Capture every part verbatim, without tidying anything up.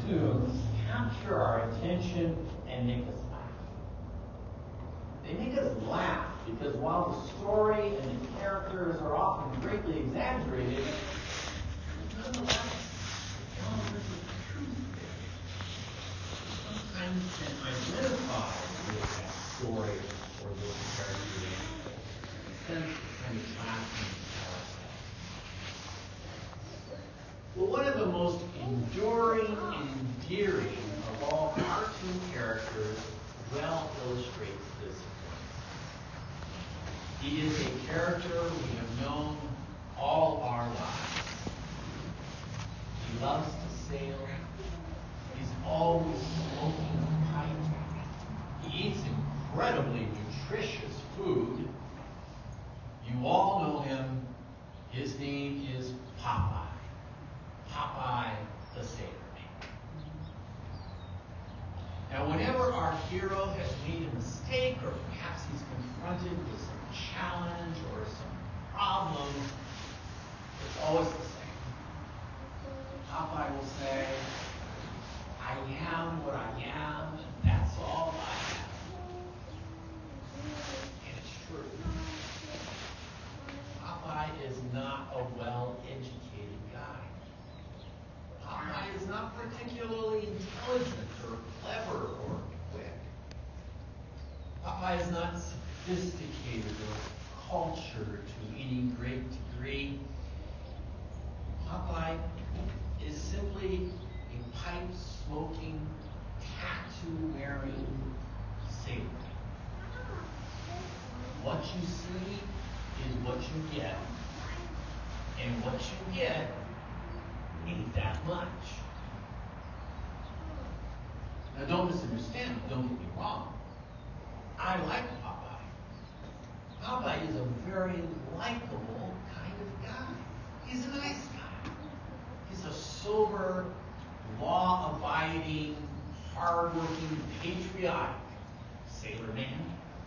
cartoons capture our attention and make us laugh. They make us laugh because while the story and the characters are often greatly exaggerated, nonetheless, there's a truth there. Sometimes can identify with that story or those characters, sense of kind of laughing ourselves. Well, one of the most enduring and endearing of all cartoon characters well illustrates this point. He is a character we have known all our lives. He loves to sail. He's always smoking a pipe. He eats incredibly nutritious food. You all know him. His name is Popeye. Popeye the Sailor Man. Now, whenever our hero has made a mistake, or perhaps he's confronted with some challenge or some problem, it's always the same. Popeye will say, I am what I am, and that's all I have. And it's true. Popeye is not a well-educated guy. Popeye is not particularly intelligent or clever or quick. Popeye is not sophisticated or cultured to any great degree. Popeye is simply a pipe-smoking, tattoo-wearing sailor. What you see is what you get, and what you get ain't that much. Now, don't misunderstand me, don't get me wrong. I like Popeye. Popeye is a very likable kind of guy. He's a nice guy. He's a sober, law-abiding, hard-working, patriotic sailor man.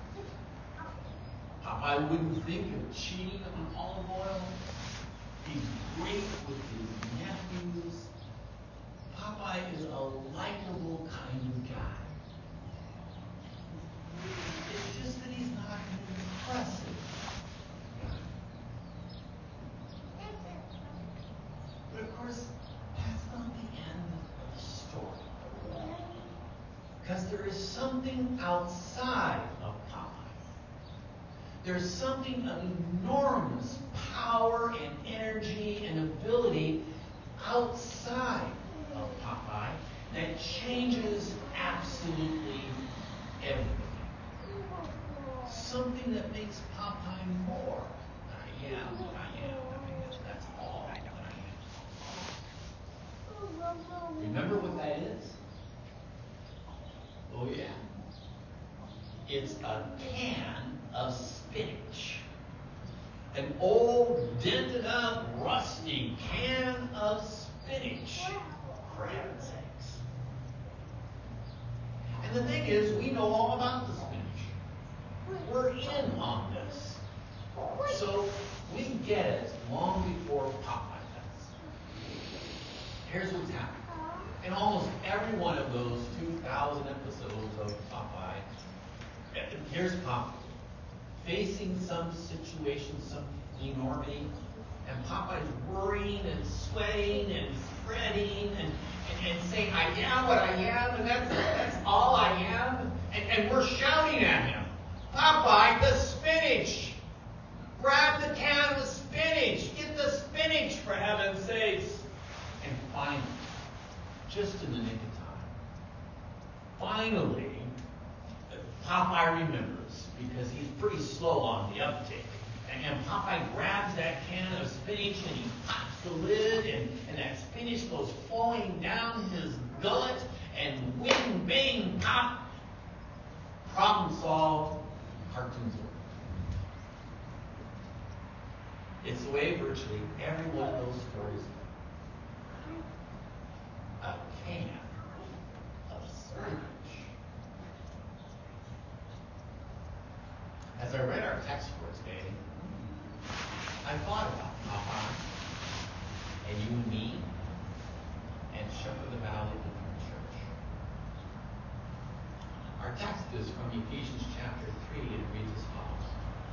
Popeye wouldn't think of cheating on olive oil. He's great with his nephews. Popeye is a likable kind of guy. It's just that he's not an impressive guy. But of course, that's not the end of the story. Because there is something outside of Popeye. There's something of enormous power and energy and ability outside of Popeye that changes absolutely everything. Something that makes Popeye more than I am, than I am, than I am. That's all that I am. Remember what that is? Oh yeah. It's a can of spinach. An old, dented up, rusty can of spinach, for heaven's sakes. And the thing is, we know all about the spinach. We're in on this. So we get it long before Popeye does. Here's what's happening. In almost every one of those two thousand episodes of Popeye, here's Popeye facing some situation, some enormity, and Popeye's worrying and sweating and fretting and, and, and saying, I am what I am, and that's, that's all I am. And, and we're shouting at him, Popeye, the spinach! Grab the can of spinach! Get the spinach, for heaven's sakes! And finally, just in the nick of time, finally, Popeye remembers, because he's pretty slow on the uptake. And, and Popeye grabs that can of spinach and he pops the lid, and, and that spinach goes flowing down his gullet, and wing, bang, pop. Problem solved. Cartoon's over. It's the way virtually every one of those stories go. A can of spinach. As I read our text for today, I thought about Popeye and you and me and Shepherd of the Valley, is from Ephesians chapter three, and it reads as follows.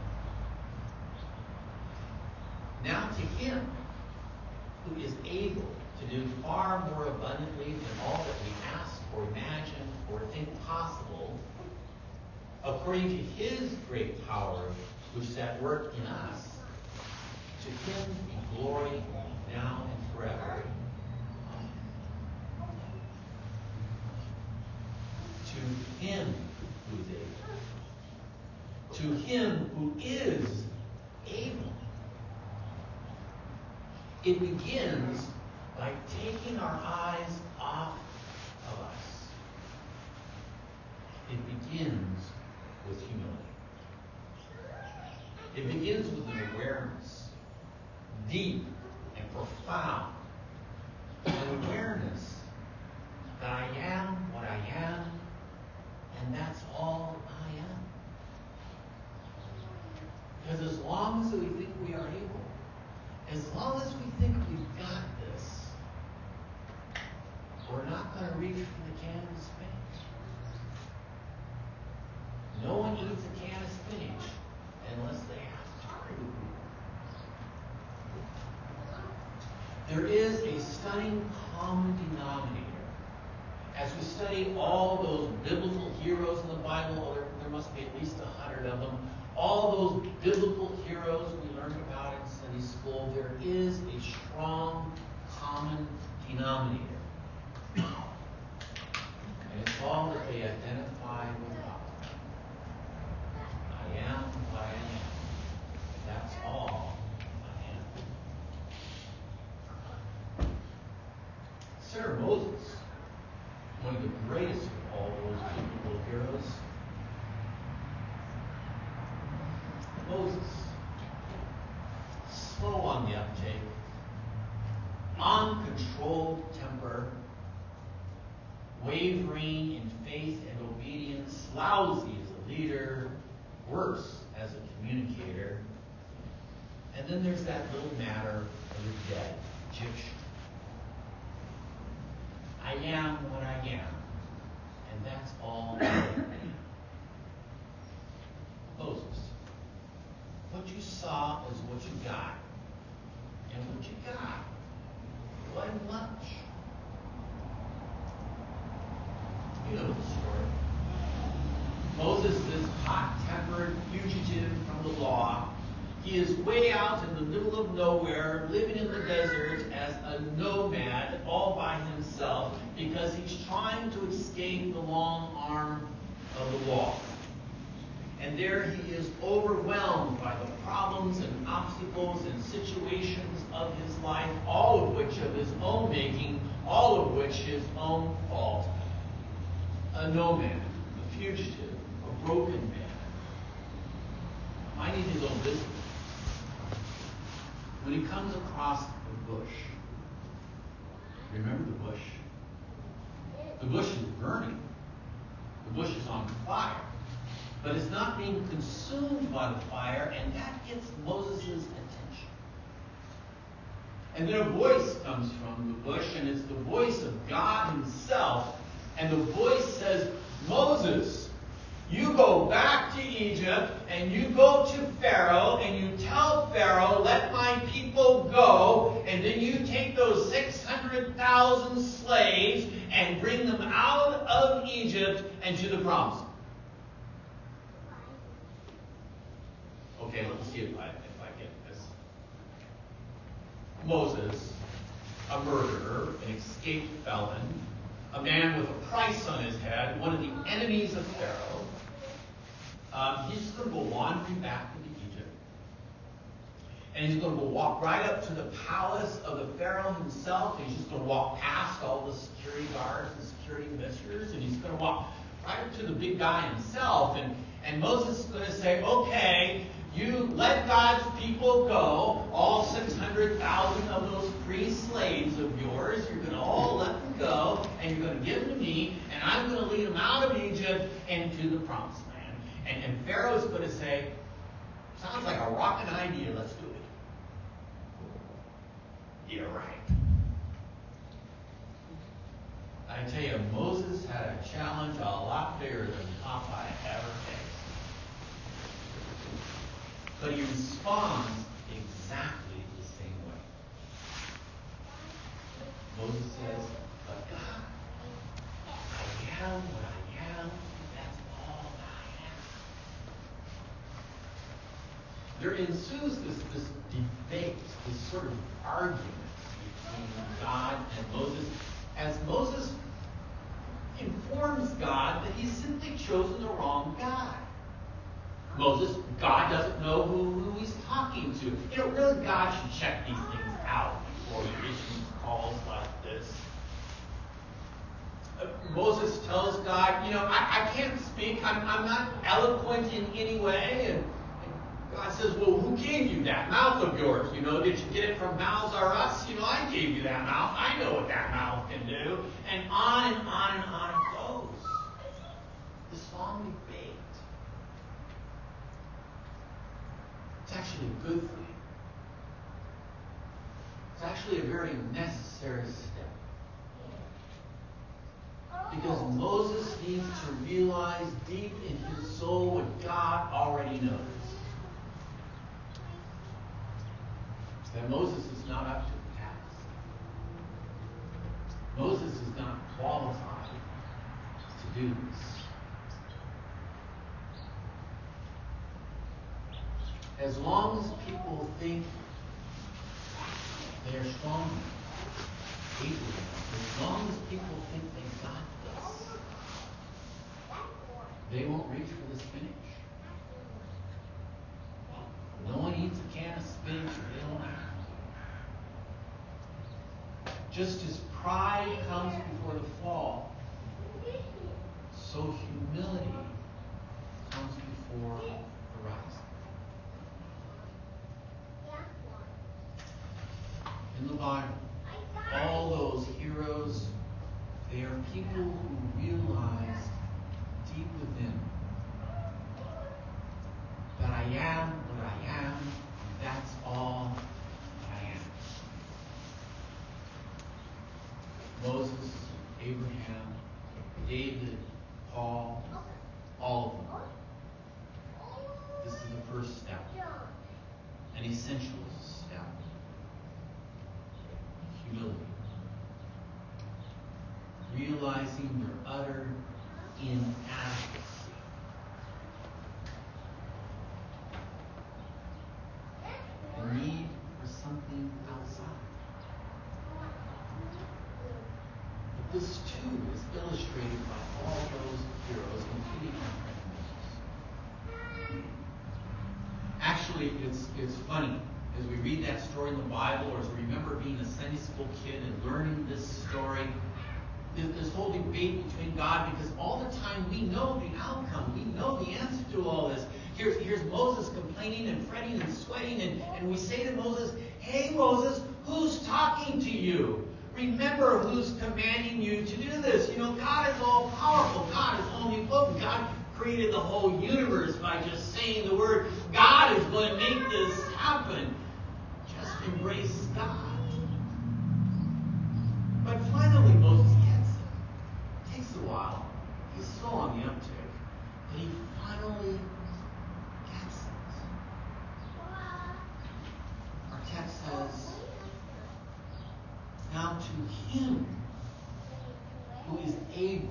Now to him who is able to do far more abundantly than all that we ask or imagine or think possible, according to his great power which is at work in us, to him be glory now and forever. Amen. To him who is able. To him who is able. It begins by taking our eyes off of us. It begins with humility. It begins with an awareness, deep and profound, an awareness that I am what I am, and that's all I am. Because as long as we think we are able, as long as we think we've got this, we're not going to reach for the can of spinach. No one eats a can of spinach unless they have to. There is a stunning common denominator. As we study all those biblical heroes in the Bible, there, there must be at least a hundred of them, all those biblical heroes we learned about in Sunday school, there is a strong common denominator. And it's all that they identify with God. I am what I am. That's all I am. Sir Moses, one of the greatest of all those biblical heroes. Moses, slow on the uptake, uncontrolled temper, wavering in faith and obedience, lousy as a leader, worse as a communicator. And then there's that little matter of the dead Egyptian. I am what I am, and that's all I am. Moses, what you saw is what you got. And what you got wasn't much. You know the story. Moses is this hot-tempered fugitive from the law. He is way out in the middle of nowhere, living in the desert as a nomad all by himself because he's trying to escape the long arm of the law. And there he is overwhelmed by the problems and obstacles and situations of his life, all of which of his own making, all of which his own fault. A nomad, a fugitive, a broken man, minding his own business. When he comes across the bush, remember the bush? The bush is burning. The bush is on fire. But it's not being consumed by the fire, and that gets Moses' attention. And then a voice comes from the bush, and it's the voice of God himself. And the voice says, Moses, you go back to Egypt, and you go to Pharaoh, and you tell Pharaoh, let my people go, and then you take those six hundred thousand slaves and bring them out of Egypt and to the promised land. Okay, let's see if I, if I get this. Moses, a murderer, an escaped felon, a man with a price on his head, one of the enemies of Pharaoh, um, he's going to go wandering back into Egypt. And he's going to go walk right up to the palace of the Pharaoh himself. And he's just going to walk past all the security guards and security commissioners. And he's going to walk right up to the big guy himself. And, and Moses is going to say, okay, you let God's people go, all six hundred thousand of those free slaves of yours. You're going to all let them go, and you're going to give them to me, and I'm going to lead them out of Egypt and to the promised land. And, and Pharaoh's going to say, sounds like a rocking idea, let's do it. You're right. I tell you, Moses had a challenge a lot bigger than Popeye ever faced. But he responds exactly the same way. Moses says, but God, I am what I am. That's all I am. There ensues this, this debate, this sort of argument between God and Moses, as Moses informs God that he's simply chosen the wrong guy. Moses, God doesn't know who, who he's talking to. You know, really, God should check these things out before he issues calls like this. Uh, Moses tells God, you know, I, I can't speak. I'm, I'm not eloquent in any way. And, and God says, well, who gave you that mouth of yours? You know, did you get it from Mouths R Us? You know, I gave you that mouth. I know what that mouth can do. And on and on and on it goes. This long debate. It's actually a good thing. It's actually a very necessary step. Because Moses needs to realize deep in his soul what God already knows. That Moses is not up to the task. Moses is not qualified to do this. As long as people think they are strong enough, able enough, as long as people think they got this, they won't reach for the spinach. No one eats a can of spinach if they don't have to. Just as pride comes before the fall, so humility comes before the rising. In the Bible, all those heroes, they are people who realized deep within that I am what I am, and that's all I am. Moses, Abraham, David, Paul, all of them. This is the first step, an essential step. Humility. Realizing their utter inadequacy. The need for something outside. But this too is illustrated by all those heroes, including our friend Moses. Actually, it's it's funny. As we read that story in the Bible, or as we remember being a Sunday school kid and learning this story, this whole debate between God, because all the time we know the outcome, we know the answer to all this. Here's, here's Moses complaining and fretting and sweating, and, and we say to Moses, hey Moses, who's talking to you? Remember who's commanding you to do this. You know, God is all powerful. God is omnipotent. God created the whole universe by just saying the word. God is going to make this happen. Just embrace God. But finally Moses gets it. It takes a while. He's still on the uptick. But he finally gets it. Our text says, now to him who is able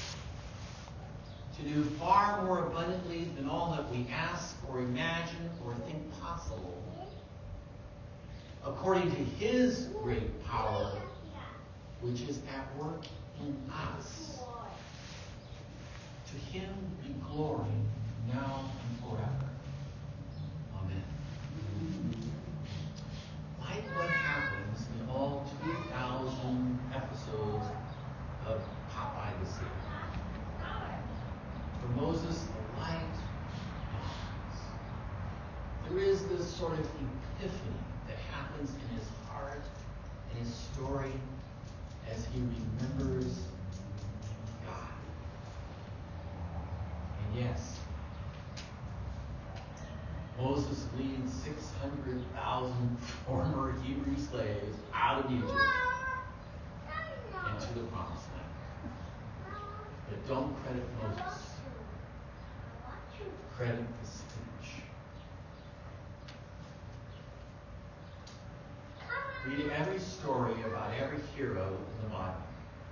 to do far more abundantly than all that we ask or imagine or think possible, according to his great power, which is at work in us. To him be glory, now and forever. Amen. Like what happens in all two thousand episodes of Popeye the Sailor. For Moses, the light dawns. There is this sort of epiphany that happens in his heart, in his story, as he remembers God. And yes, Moses leads six hundred thousand former Hebrew slaves out of Egypt into the Promised Land. don't credit Moses. Credit the spinach. Read every story about every hero in the Bible.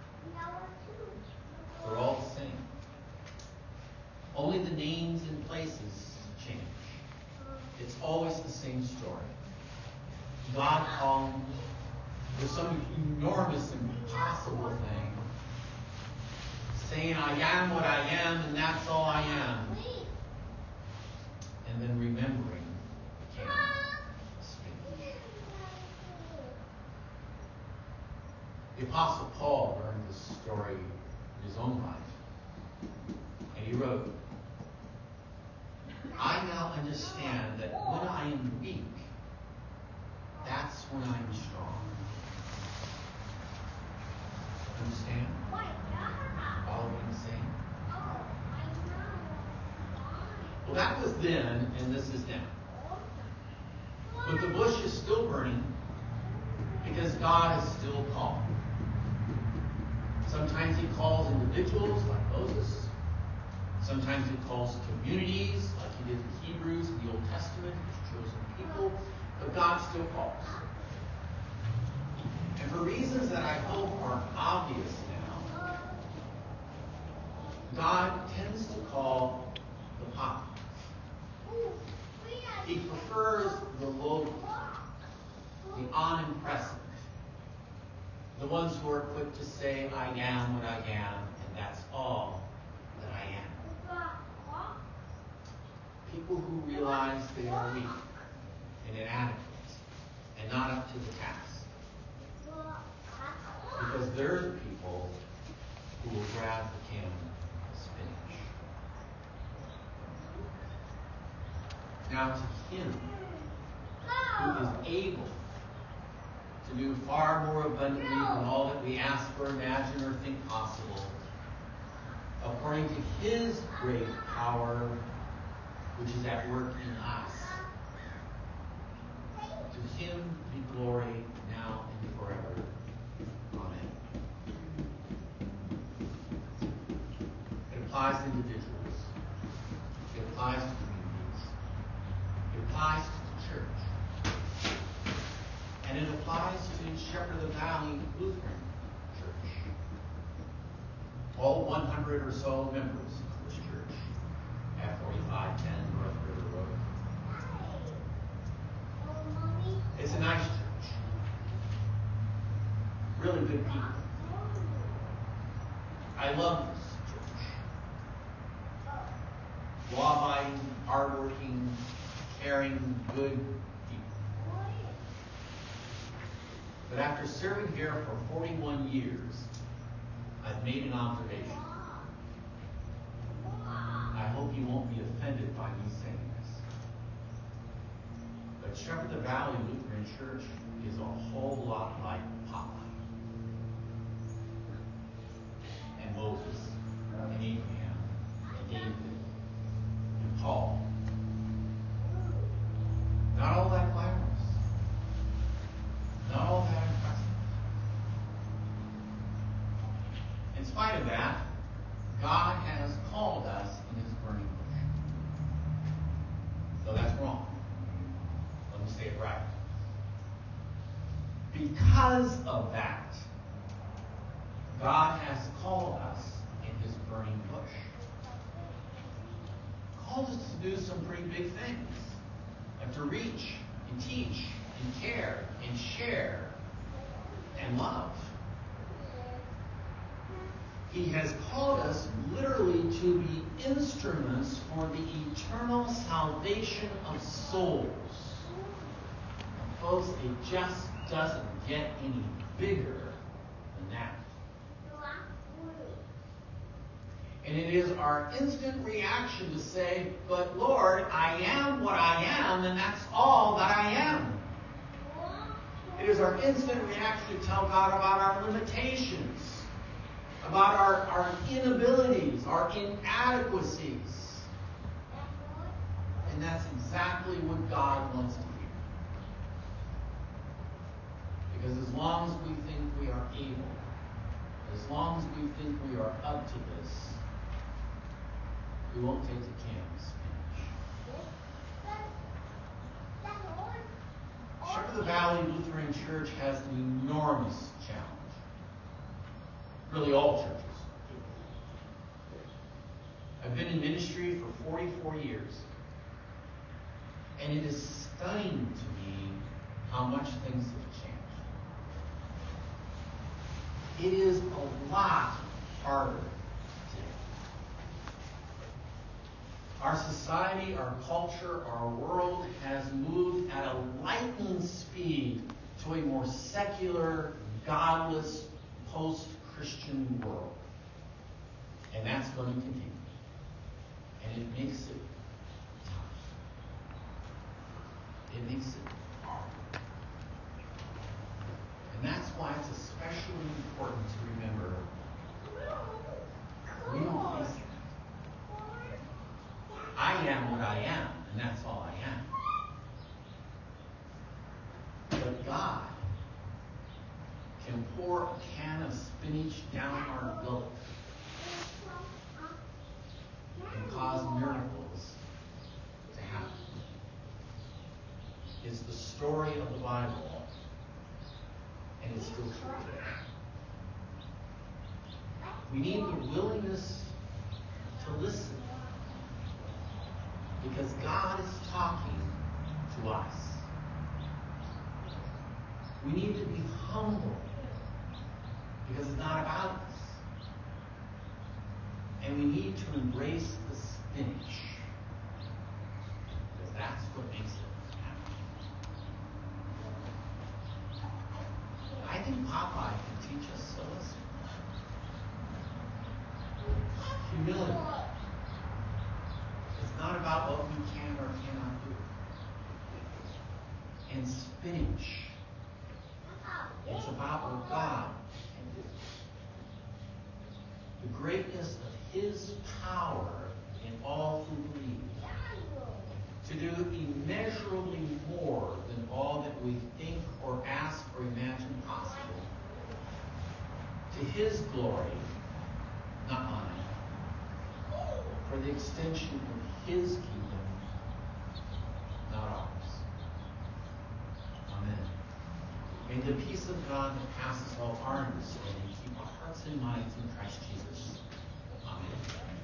They're all the same. Only the names and places change. It's always the same story. God calling for some enormous, impossible thing, saying, I am what I am, and that's all I am. And then remembering the can of spinach. The Apostle Paul learned this story in his own life. And he wrote, I now understand that when I am weak, that's when I am strong. Understand? Follow what I'm saying? Well, that was then, and this is now. But the bush is still burning because God is still calling. Sometimes he calls individuals like Moses. Sometimes he calls communities like he did the Hebrews in the Old Testament, his chosen people. But God still calls. And for reasons that I hope are obvious now, God tends to call the popular. He prefers the local, the unimpressive, the ones who are quick to say, I am what I am, and that's all that I am. People who realize they are weak and inadequate and not up to the task. Because they're the people who will grab the can of spinach. Now to him who is able to do far more abundantly than all that we ask or imagine or think possible, according to his great power, which is at work in us. To him be glory now and forever. Amen. It applies to individuals. It applies to communities. It applies to the church. And it applies to Shepherd of the Valley Lutheran Church. All one hundred or so members of this church at forty-five ten North River Road. It's a nice church. Really good people. I love this church. Law-abiding, hardworking, caring, good people. But after serving here for forty-one years, I've made an observation. I hope you won't be offended by me saying this. But Shepherd of the Valley Lutheran Church is a whole lot like Popeye. And Moses, and Abraham, and David, and Paul. Not all that glamorous. Not all that impressive. In spite of that, God has called us in his burning bush. So that's wrong. Let me say it right. Because of that, God has called us in his burning bush. Called us to do some pretty big things. Like to reach and teach and care and share and love. He has called us literally to be instruments for the eternal salvation of souls. And folks, it just doesn't get any bigger than that. And it is our instant reaction to say, but Lord, I am what I am, and that's all that I am. It is our instant reaction to tell God about our limitations, about our, our inabilities, our inadequacies. And that's exactly what God wants to hear. Because as long as we think we are able, as long as we think we are up to this, We won't take the canned spinach. Shepherd of the Valley Lutheran Church has an enormous challenge. Really, all churches. I've been in ministry for forty-four years, and it is stunning to me how much things have changed. It is a lot harder today. Our society, our culture, our world has moved at a lightning speed to a more secular, godless, post-Christian world. And that's going to continue. And it makes it tough. It makes it hard. And that's why it's especially important to remember we don't face that. I am what I am, and that's all I am. But God can pour a can of spinach down our gullet and cause miracles to happen. It's the story of the Bible, and it's still true today. We need the willingness to listen, because God is talking to us. We need to be humble, because it's not about us. And we need to embrace the spinach, because that's what makes it happen. I think Popeye can teach us so much. Humility. It's not about what we can or cannot do. And spinach. It's about what God can do. The greatness of His power in all who believe. To do immeasurably more than all that we think or ask or imagine possible. To His glory, not mine. For the extension of His kingdom, not ours. Amen. May the peace of God that passes all our understanding keep our hearts and minds in Christ Jesus. Amen.